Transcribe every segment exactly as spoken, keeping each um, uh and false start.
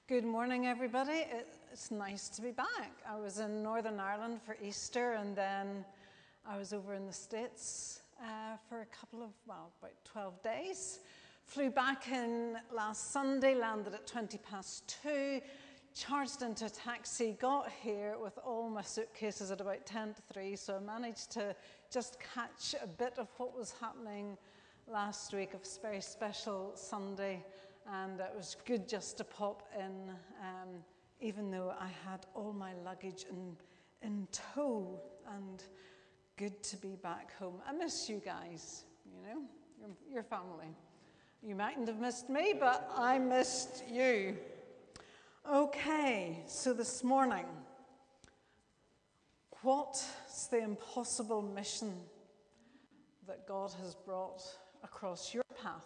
Good morning, everybody. It's nice to be back. I was in Northern Ireland for Easter, and then I was over in the States uh, for a couple of, well, about twelve days. Flew back in last Sunday, landed at twenty past two, charged into a taxi, got here with all my suitcases at about ten to three, so I managed to just catch a bit of what was happening last week. It was a very special Sunday. And it was good just to pop in, um, even though I had all my luggage in, in tow, and good to be back home. I miss you guys, you know, your, your family. You mightn't have missed me, but I missed you. Okay, so this morning, what's the impossible mission that God has brought across your path?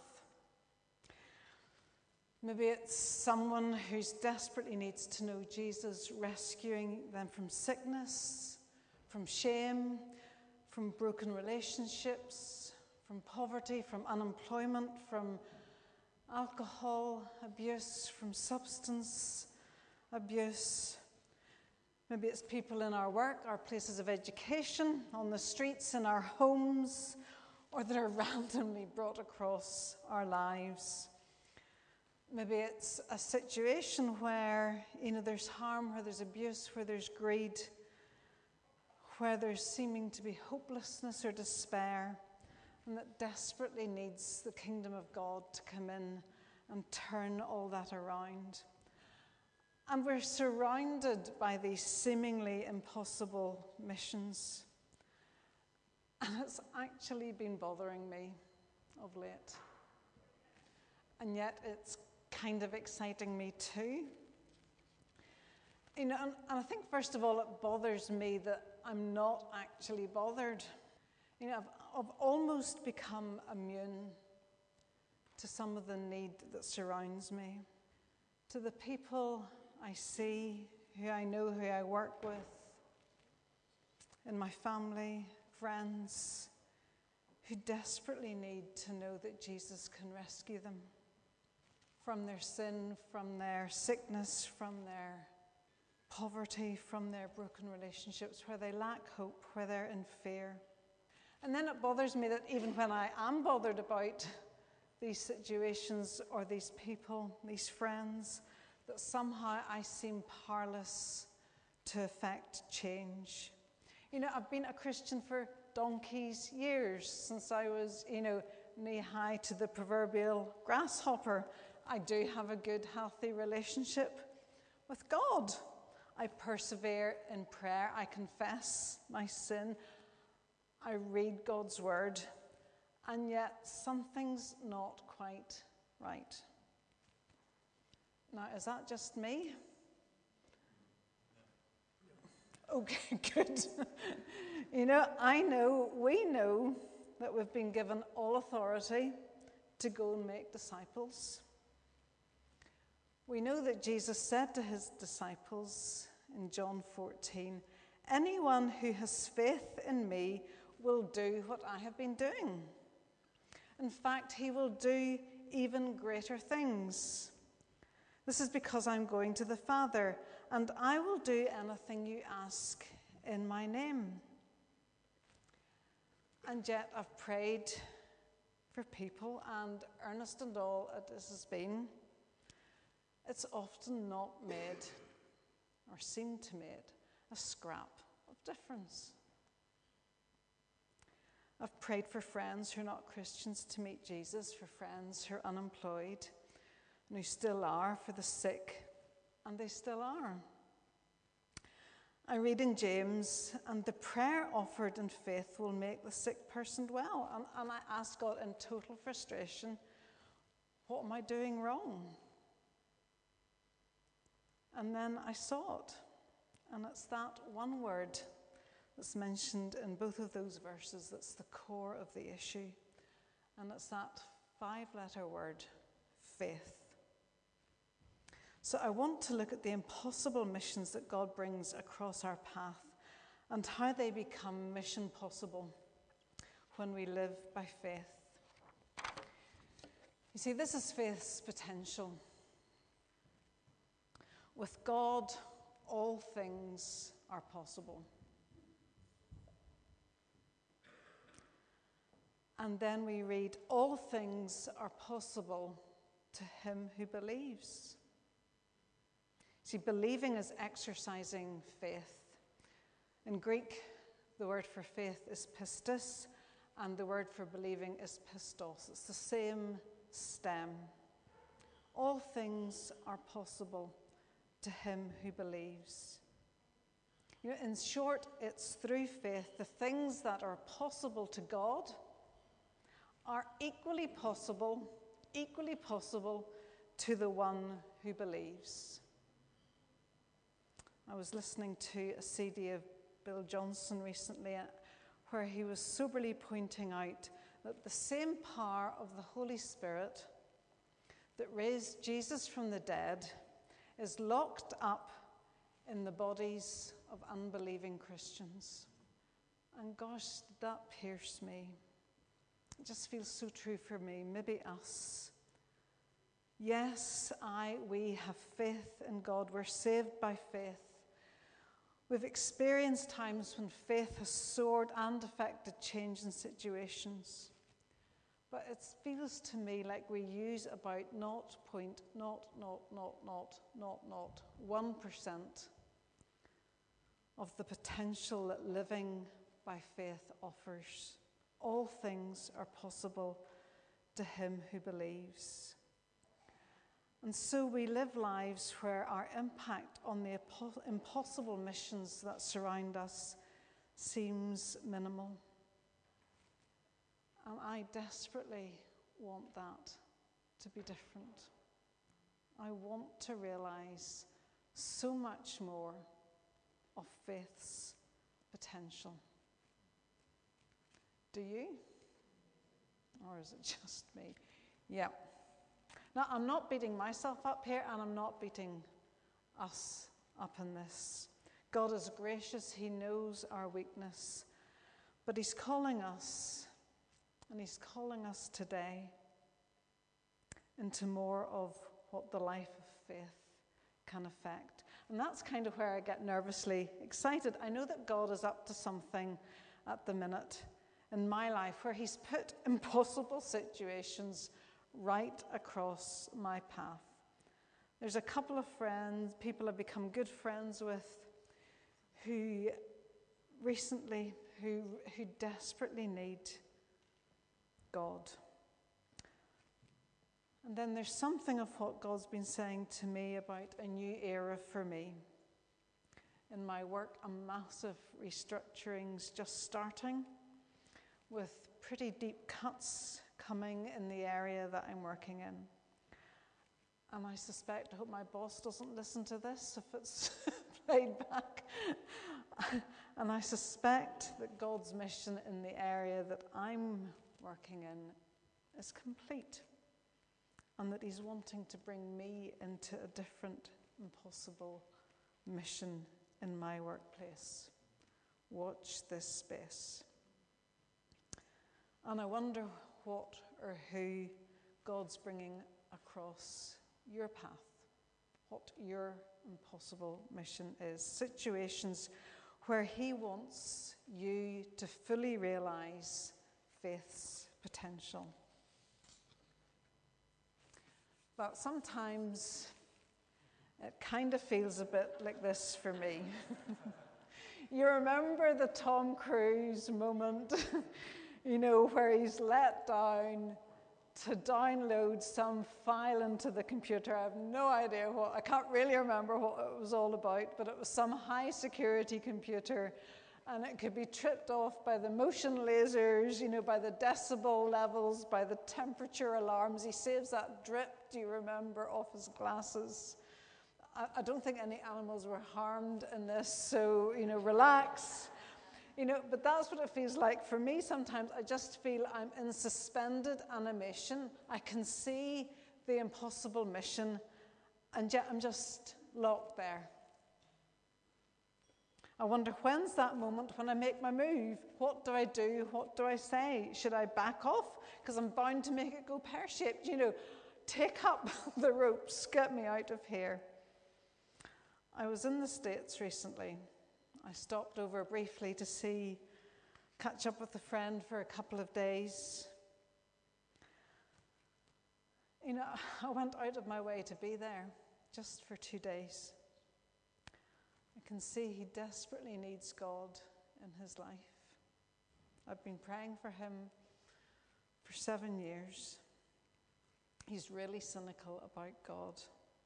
Maybe it's someone who desperately needs to know Jesus, rescuing them from sickness, from shame, from broken relationships, from poverty, from unemployment, from alcohol abuse, from substance abuse. Maybe it's people in our work, our places of education, on the streets, in our homes, or that are randomly brought across our lives. Maybe it's a situation where, you know, there's harm, where there's abuse, where there's greed, where there's seeming to be hopelessness or despair, and that desperately needs the kingdom of God to come in and turn all that around. And we're surrounded by these seemingly impossible missions. And it's actually been bothering me of late. And yet it's kind of exciting me too. You know, and, and I think first of all it bothers me that I'm not actually bothered. You know, I've, I've almost become immune to some of the need that surrounds me, to the people I see, who I know, who I work with, in my family, friends, who desperately need to know that Jesus can rescue them from their sin, from their sickness, from their poverty, from their broken relationships, where they lack hope, where they're in fear. And then it bothers me that even when I am bothered about these situations or these people, these friends, that somehow I seem powerless to affect change. You know, I've been a Christian for donkey's years, since I was, you know, knee-high to the proverbial grasshopper. I do have a good, healthy relationship with God. I persevere in prayer. I confess my sin. I read God's word. And yet something's not quite right. Now, is that just me? Okay, good. You know, I know, we know that we've been given all authority to go and make disciples. We know that Jesus said to his disciples in John fourteen, "Anyone who has faith in me will do what I have been doing. In fact, he will do even greater things. This is because I'm going to the Father, and I will do anything you ask in my name." And yet I've prayed for people, and earnest and all it has been, it's often not made, or seemed to make, a scrap of difference. I've prayed for friends who are not Christians to meet Jesus, for friends who are unemployed, and who still are, for the sick, and they still are. I read in James, and the prayer offered in faith will make the sick person well. And, and I ask God in total frustration, what am I doing wrong? And then I saw it, and it's that one word that's mentioned in both of those verses that's the core of the issue, and it's that five-letter word, faith. So I want to look at the impossible missions that God brings across our path and how they become mission possible when we live by faith. You see, this is faith's potential. With God, all things are possible. And then we read, all things are possible to him who believes. See, believing is exercising faith. In Greek, the word for faith is pistis, and the word for believing is pistos. It's the same stem. All things are possible to him who believes. You know, in short, it's through faith. The things that are possible to God are equally possible, equally possible to the one who believes. I was listening to a C D of Bill Johnson recently where he was soberly pointing out that the same power of the Holy Spirit that raised Jesus from the dead is locked up in the bodies of unbelieving Christians. And gosh, did that pierce me. It just feels so true for me, maybe us. Yes, I, we have faith in God. We're saved by faith. We've experienced times when faith has soared and affected change in situations. But it feels to me like we use about zero point zero zero zero zero zero zero one percent of the potential that living by faith offers. All things are possible to him who believes. And so we live lives where our impact on the impossible missions that surround us seems minimal. And I desperately want that to be different. I want to realize so much more of faith's potential. Do you? Or is it just me? Yeah. Now, I'm not beating myself up here, and I'm not beating us up in this. God is gracious. He knows our weakness. But he's calling us, and he's calling us today into more of what the life of faith can affect. And that's kind of where I get nervously excited. I know that God is up to something at the minute in my life where he's put impossible situations right across my path. There's a couple of friends, people I've become good friends with, who recently, who, who desperately need God. And then there's something of what God's been saying to me about a new era for me. In my work, a massive restructuring's just starting, with pretty deep cuts coming in the area that I'm working in. And I suspect, I hope my boss doesn't listen to this if it's played back. And I suspect that God's mission in the area that I'm working in is complete, and that he's wanting to bring me into a different, impossible mission in my workplace. Watch this space. And I wonder what or who God's bringing across your path, what your impossible mission is. Situations where he wants you to fully realize faith's potential. But sometimes it kind of feels a bit like this for me. You remember the Tom Cruise moment, you know, where he's let down to download some file into the computer. I have no idea what, I can't really remember what it was all about, but it was some high security computer, and it could be tripped off by the motion lasers, you know, by the decibel levels, by the temperature alarms. He saves that drip, do you remember, off his glasses. I, I don't think any animals were harmed in this, so, you know, relax. You know, but that's what it feels like for me sometimes. I just feel I'm in suspended animation. I can see the impossible mission, and yet I'm just locked there. I wonder, when's that moment when I make my move? What do I do? What do I say? Should I back off? Because I'm bound to make it go pear-shaped. You know, take up the ropes, get me out of here. I was in the States recently. I stopped over briefly to see, catch up with a friend for a couple of days. You know, I went out of my way to be there just for two days. I can see he desperately needs God in his life. I've been praying for him for seven years. He's really cynical about God.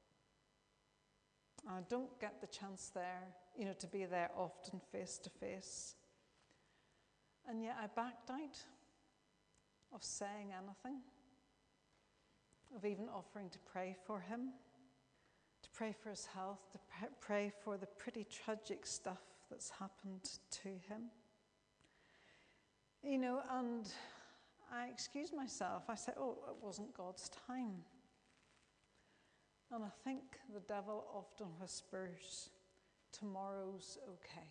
I don't get the chance there, you know, to be there often face to face. And yet I backed out of saying anything, of even offering to pray for him, to pray for his health, to pray for the pretty tragic stuff that's happened to him. You know, and I excused myself. I said, oh, it wasn't God's time. And I think the devil often whispers, tomorrow's okay.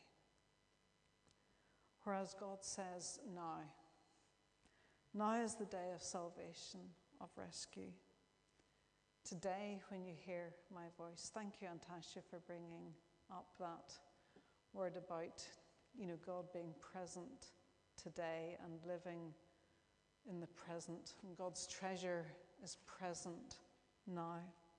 Whereas God says, now. Now is the day of salvation, of rescue. Today, when you hear my voice, thank you, Antasha, for bringing up that word about, you know, God being present today and living in the present. And God's treasure is present now.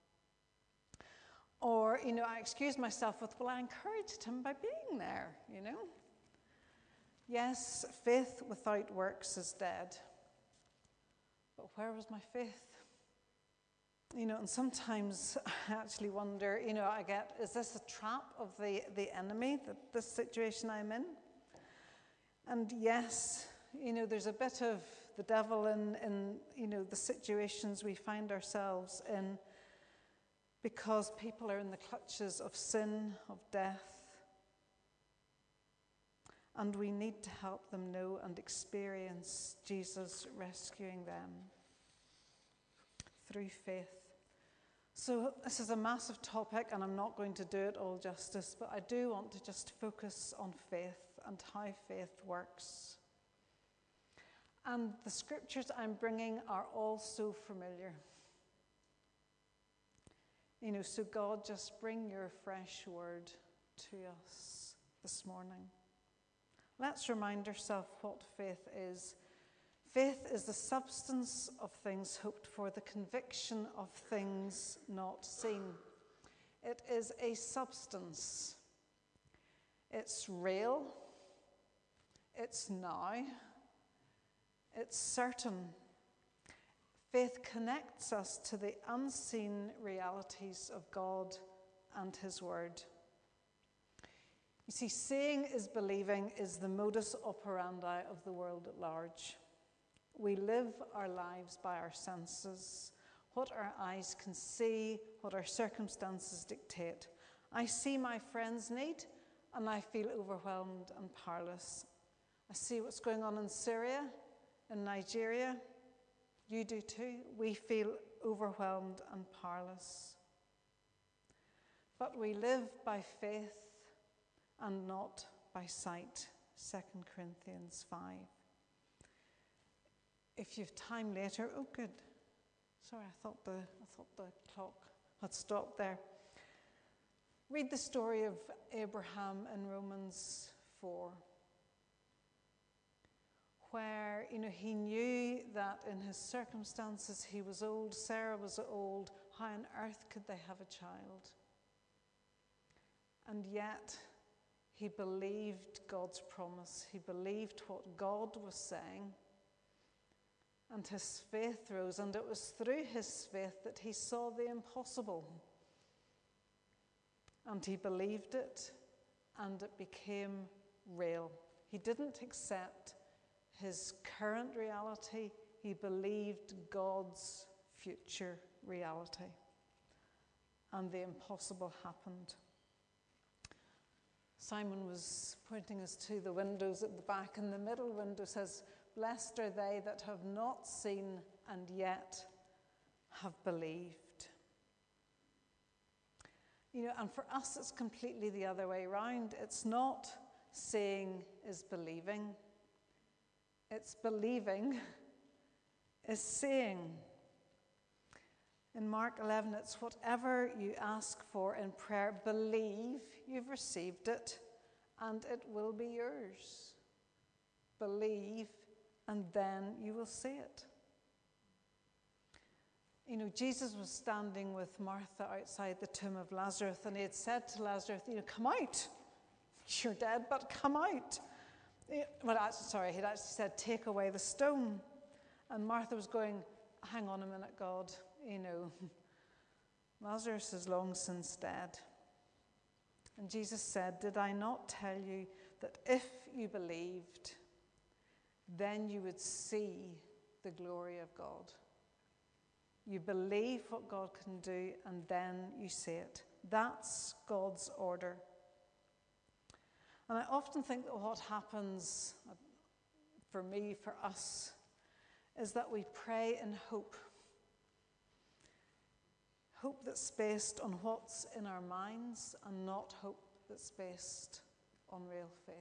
Or, you know, I excused myself with, well, I encouraged him by being there, you know. Yes, faith without works is dead. But where was my faith? You know, and sometimes I actually wonder, you know, I get, is this a trap of the, the enemy, that this situation I'm in? And yes, you know, there's a bit of the devil in, in, you know, the situations we find ourselves in, because people are in the clutches of sin, of death. And we need to help them know and experience Jesus rescuing them through faith. So this is a massive topic, and I'm not going to do it all justice, but I do want to just focus on faith and how faith works. And the scriptures I'm bringing are all so familiar. You know, so God, just bring your fresh word to us this morning. Let's remind ourselves what faith is. Faith is the substance of things hoped for, the conviction of things not seen. It is a substance. It's real. It's now. It's certain. Faith connects us to the unseen realities of God and his word. You see, seeing is believing is the modus operandi of the world at large. We live our lives by our senses, what our eyes can see, what our circumstances dictate. I see my friend's need, and I feel overwhelmed and powerless. I see what's going on in Syria, in Nigeria. You do too. We feel overwhelmed and powerless. But we live by faith and not by sight, Second Corinthians five. If you've time later, oh good. Sorry, I thought the I thought the clock had stopped there. Read the story of Abraham in Romans four, where, you know, he knew that in his circumstances he was old, Sarah was old, how on earth could they have a child? And yet he believed God's promise. He believed what God was saying. And his faith rose, and it was through his faith that he saw the impossible. And he believed it, and it became real. He didn't accept his current reality. He believed God's future reality. And the impossible happened. Simon was pointing us to the windows at the back, and the middle window says, "Blessed are they that have not seen and yet have believed." You know, and for us it's completely the other way around. It's not seeing is believing. It's believing is seeing. In Mark eleven, it's whatever you ask for in prayer, believe you've received it and it will be yours. Believe and then you will see it. You know, Jesus was standing with Martha outside the tomb of Lazarus, and he had said to Lazarus, you know, come out. You're dead, but come out. Well, actually, sorry, he'd actually said, take away the stone. And Martha was going, hang on a minute, God, you know, Lazarus is long since dead. And Jesus said, did I not tell you that if you believed, then you would see the glory of God? You believe what God can do, and then you see it. That's God's order. And I often think that what happens for me, for us, is that we pray in hope. Hope that's based on what's in our minds and not hope that's based on real faith.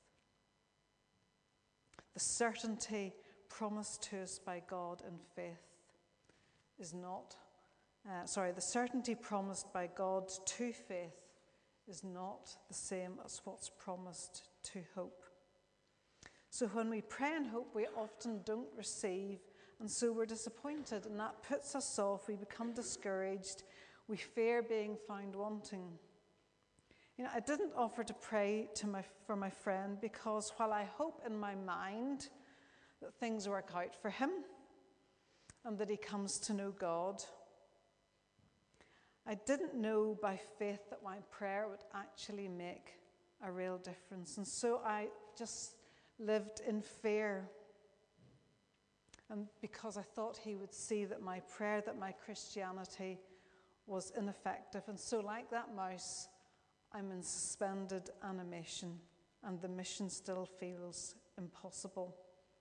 The certainty promised to us by God in faith is not, uh, sorry, the certainty promised by God to faith is not the same as what's promised to hope. So when we pray in hope, we often don't receive, and so we're disappointed, and that puts us off. We become discouraged. We fear being found wanting. You know, I didn't offer to pray to my, for my friend because while I hope in my mind that things work out for him and that he comes to know God, I didn't know by faith that my prayer would actually make a real difference. And so I just lived in fear. And because I thought he would see that my prayer, that my Christianity was ineffective. And so like that mouse, I'm in suspended animation, and the mission still feels impossible.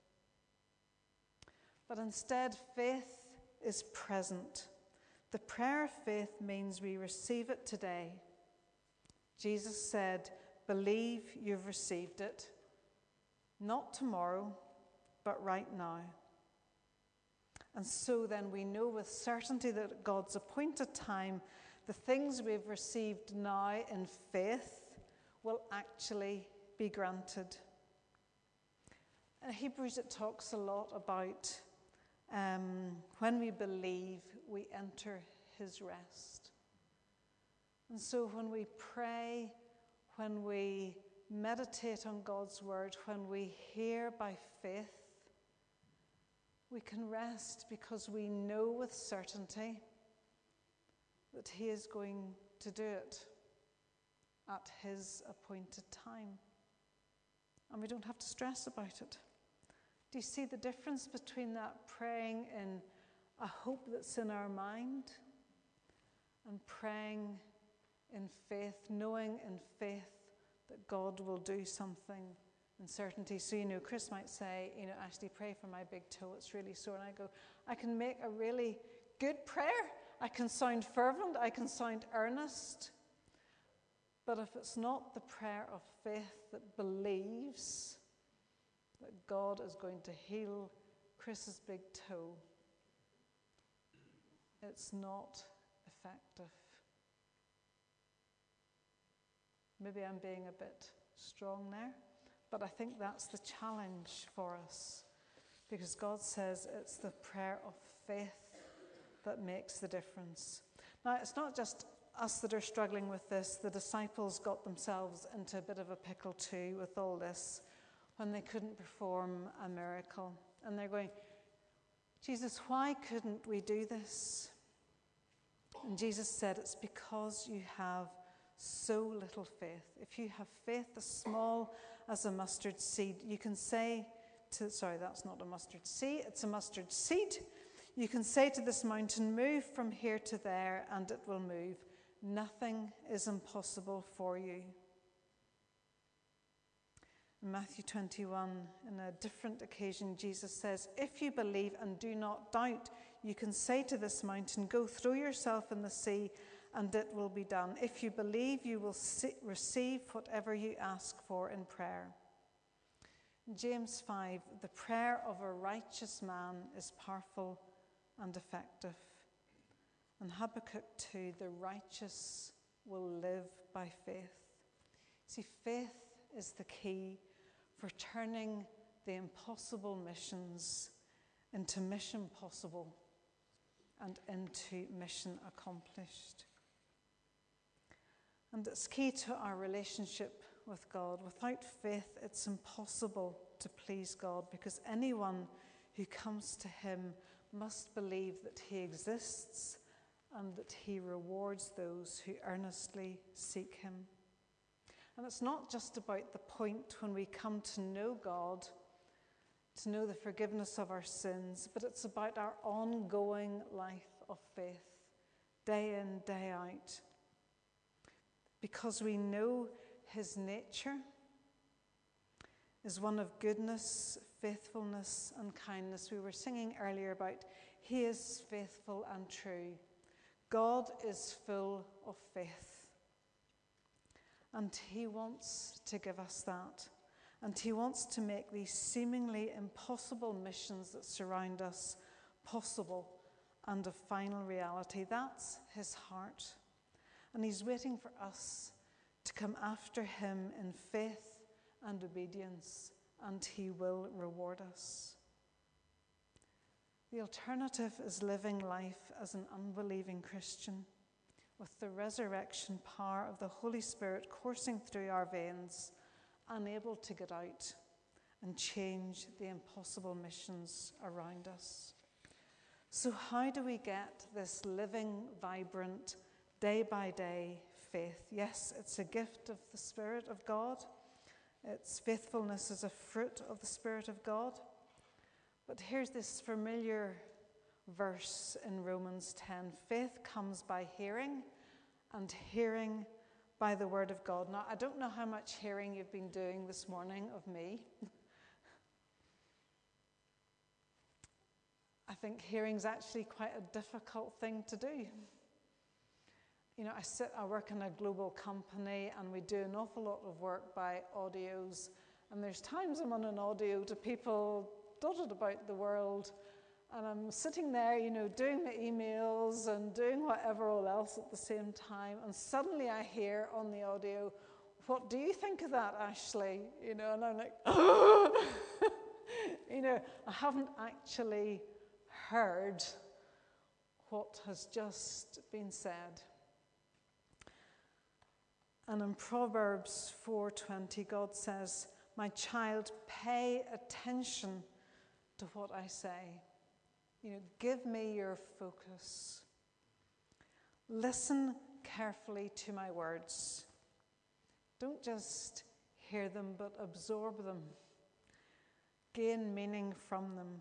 But instead, faith is present. The prayer of faith means we receive it today. Jesus said, believe you've received it, not tomorrow, but right now. And so then we know with certainty that at God's appointed time, the things we've received now in faith will actually be granted. In Hebrews, it talks a lot about um, when we believe, we enter his rest. And so when we pray, when we meditate on God's word, when we hear by faith, we can rest because we know with certainty that he is going to do it at his appointed time. And we don't have to stress about it. Do you see the difference between that praying in a hope that's in our mind and praying in faith, knowing in faith that God will do something in certainty? So, you know, Chris might say, you know, Ashley, pray for my big toe, it's really sore. And I go, I can make a really good prayer. I can sound fervent, I can sound earnest. But if it's not the prayer of faith that believes that God is going to heal Chris's big toe, it's not effective. Maybe I'm being a bit strong there, but I think that's the challenge for us, because God says it's the prayer of faith that makes the difference. Now, it's not just us that are struggling with this. The disciples got themselves into a bit of a pickle too with all this when they couldn't perform a miracle. And they're going, Jesus, why couldn't we do this? And Jesus said, it's because you have so little faith. If you have faith as small as a mustard seed, you can say to, sorry, that's not a mustard seed, it's a mustard seed. You can say to this mountain, move from here to there, and it will move. Nothing is impossible for you. In Matthew twenty-one, in a different occasion, Jesus says, if you believe and do not doubt, you can say to this mountain, go throw yourself in the sea, and it will be done. If you believe, you will see, receive whatever you ask for in prayer. In James five, the prayer of a righteous man is powerful and effective. And Habakkuk two, the righteous will live by faith. See, faith is the key for turning the impossible missions into mission possible and into mission accomplished. And it's key to our relationship with God. Without faith, it's impossible to please God, because anyone who comes to him must believe that he exists and that he rewards those who earnestly seek him. And it's not just about the point when we come to know God, to know the forgiveness of our sins, but it's about our ongoing life of faith, day in, day out. Because we know his nature is one of goodness, faithfulness, and kindness. We were singing earlier about he is faithful and true. God is full of faith. And he wants to give us that. And he wants to make these seemingly impossible missions that surround us possible and a final reality. That's his heart. And he's waiting for us to come after him in faith and obedience, and he will reward us. The alternative is living life as an unbelieving Christian, with the resurrection power of the Holy Spirit coursing through our veins, unable to get out and change the impossible missions around us. So how do we get this living, vibrant, day-by-day faith? Yes, it's a gift of the Spirit of God. Its faithfulness is a fruit of the Spirit of God. But here's this familiar verse in Romans ten. Faith comes by hearing, and hearing by the word of God. Now, I don't know how much hearing you've been doing this morning of me. I think hearing's actually quite a difficult thing to do. You know, I sit, I work in a global company, and we do an awful lot of work by audios. And there's times I'm on an audio to people dotted about the world, and I'm sitting there, you know, doing my emails and doing whatever all else at the same time. And suddenly I hear on the audio, "What do you think of that, Ashley?" You know, and I'm like, oh! You know, I haven't actually heard what has just been said. And in Proverbs four twenty, God says, "My child, pay attention to what I say." You know, give me your focus. Listen carefully to my words. Don't just hear them, but absorb them. Gain meaning from them.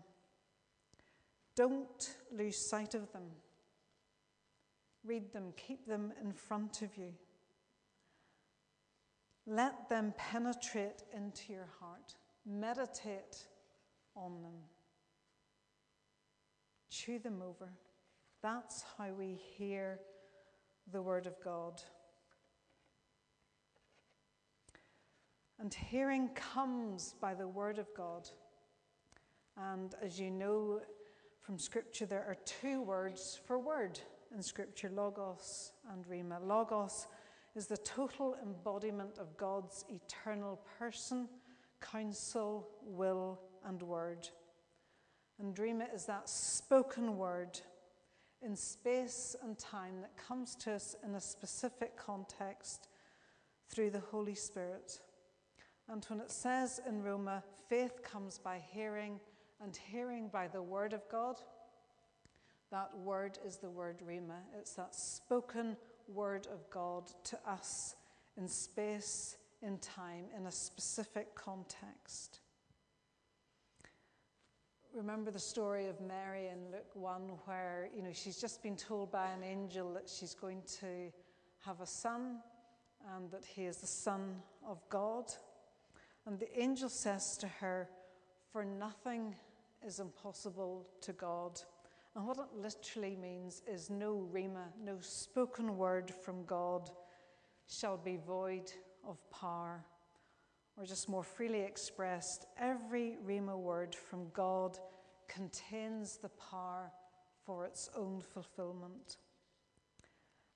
Don't lose sight of them. Read them, keep them in front of you. Let them penetrate into your heart. Meditate on them. Chew them over. That's how we hear the word of God. And hearing comes by the word of God. And as you know from Scripture, there are two words for word in Scripture, logos and rhema. Logos is the total embodiment of God's eternal person, counsel, will, and word. And rhema is that spoken word in space and time that comes to us in a specific context through the Holy Spirit. And when it says in Roma, faith comes by hearing, and hearing by the word of God, that word is the word rhema. It's that spoken word of God to us in space, in time, in a specific context. Remember the story of Mary in Luke one, where, you know, she's just been told by an angel that she's going to have a son, and that he is the Son of God. And the angel says to her, "For nothing is impossible to God." And what it literally means is no rhema, no spoken word from God shall be void of power. Or just more freely expressed, every rhema word from God contains the power for its own fulfillment.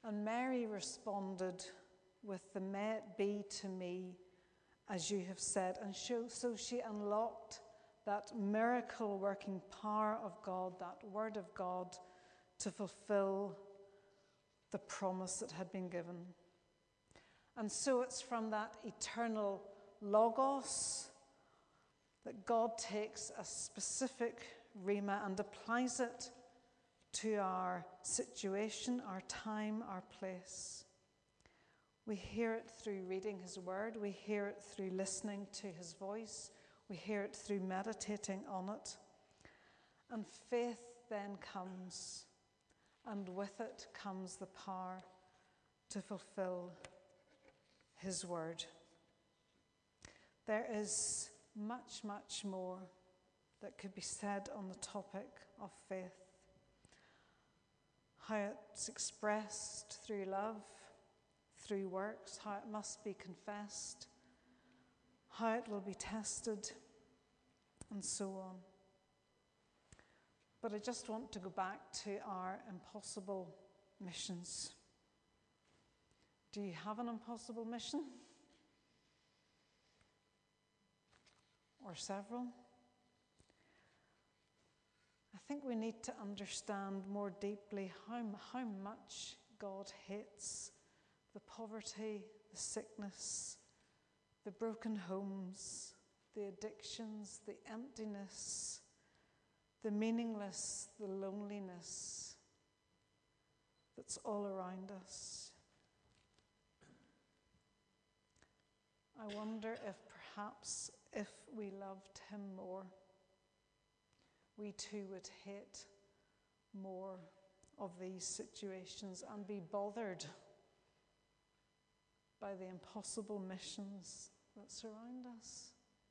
And Mary responded with the "May it be to me as you have said." And so she unlocked that miracle-working power of God, that word of God, to fulfill the promise that had been given. And so it's from that eternal logos that God takes a specific rhema and applies it to our situation, our time, our place. We hear it through reading his word. We hear it through listening to his voice. We hear it through meditating on it. And faith then comes, and with it comes the power to fulfill his word. There is much, much more that could be said on the topic of faith. How it's expressed through love, through works, how it must be confessed, how it will be tested, and so on. But I just want to go back to our impossible missions. Do you have an impossible mission? Or several? I think we need to understand more deeply how, how much God hates the poverty, the sickness, the broken homes, the addictions, the emptiness, the meaningless, the loneliness that's all around us. I wonder if perhaps if we loved him more, we too would hate more of these situations and be bothered by the impossible missions that surround us.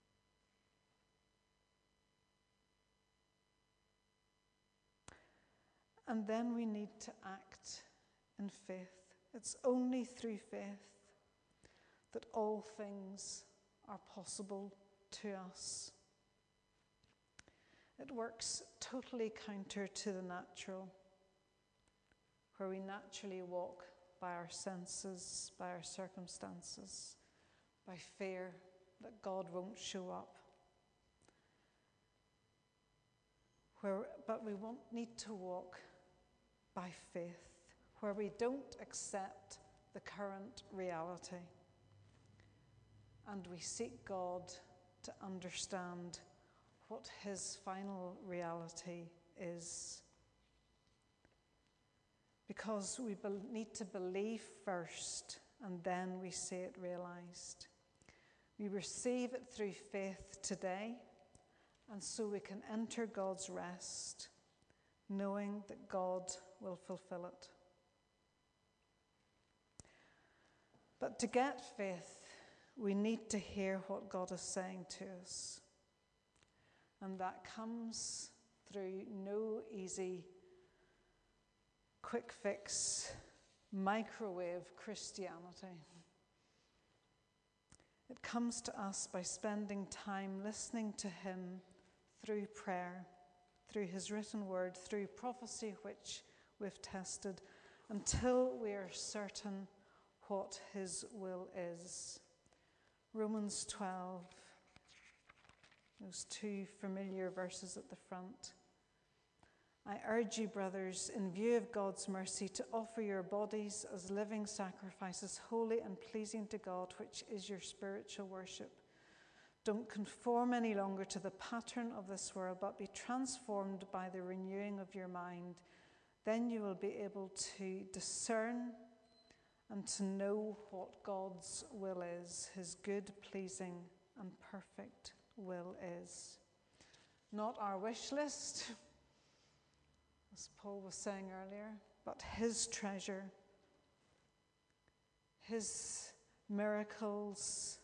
And then we need to act in faith. It's only through faith that all things are possible to us. It works totally counter to the natural, where we naturally walk by our senses, by our circumstances, by fear that God won't show up. Where, but we won't need to walk by faith, where we don't accept the current reality, and we seek God to understand what his final reality is. Because we be- need to believe first, and then we see it realized. We receive it through faith today, and so we can enter God's rest, knowing that God will fulfill it. But to get faith, we need to hear what God is saying to us. And that comes through no easy, quick fix, microwave Christianity. It comes to us by spending time listening to him through prayer, through his written word, through prophecy which we've tested, until we are certain what his will is. Romans twelve, those two familiar verses at the front. I urge you, brothers, in view of God's mercy, to offer your bodies as living sacrifices, holy and pleasing to God, which is your spiritual worship. Don't conform any longer to the pattern of this world, but be transformed by the renewing of your mind. Then you will be able to discern and to know what God's will is, his good, pleasing, and perfect will is. Not our wish list, as Paul was saying earlier, but his treasure, his miracles,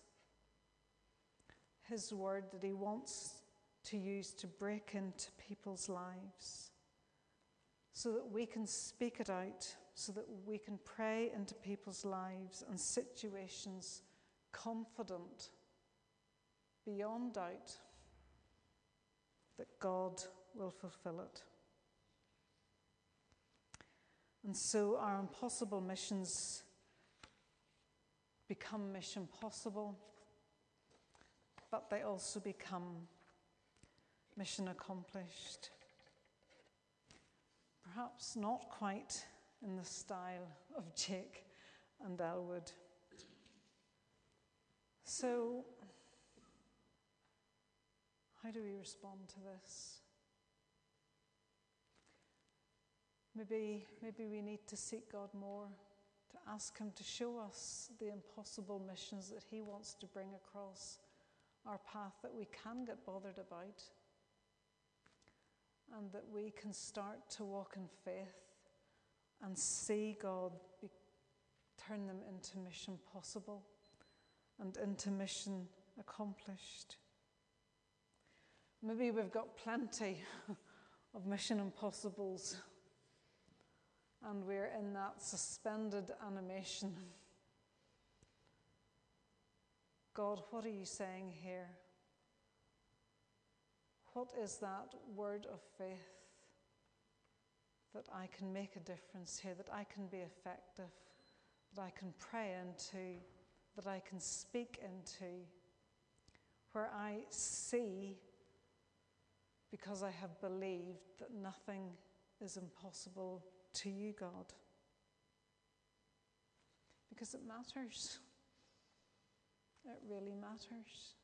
his word that he wants to use to break into people's lives, so that we can speak it out, so that we can pray into people's lives and situations confident, beyond doubt, that God will fulfill it. And so our impossible missions become mission possible, but they also become mission accomplished. Perhaps not quite in the style of Jake and Elwood. So, how do we respond to this? Maybe, maybe we need to seek God more, to ask him to show us the impossible missions that he wants to bring across our path that we can get bothered about, and that we can start to walk in faith and see God be, turn them into mission possible and into mission accomplished. Maybe we've got plenty of mission impossibles, and we're in that suspended animation. God, what are you saying here? What is that word of faith that I can make a difference here, that I can be effective, that I can pray into, that I can speak into, where I see, because I have believed, that nothing is impossible to you, God? Because it matters. It really matters.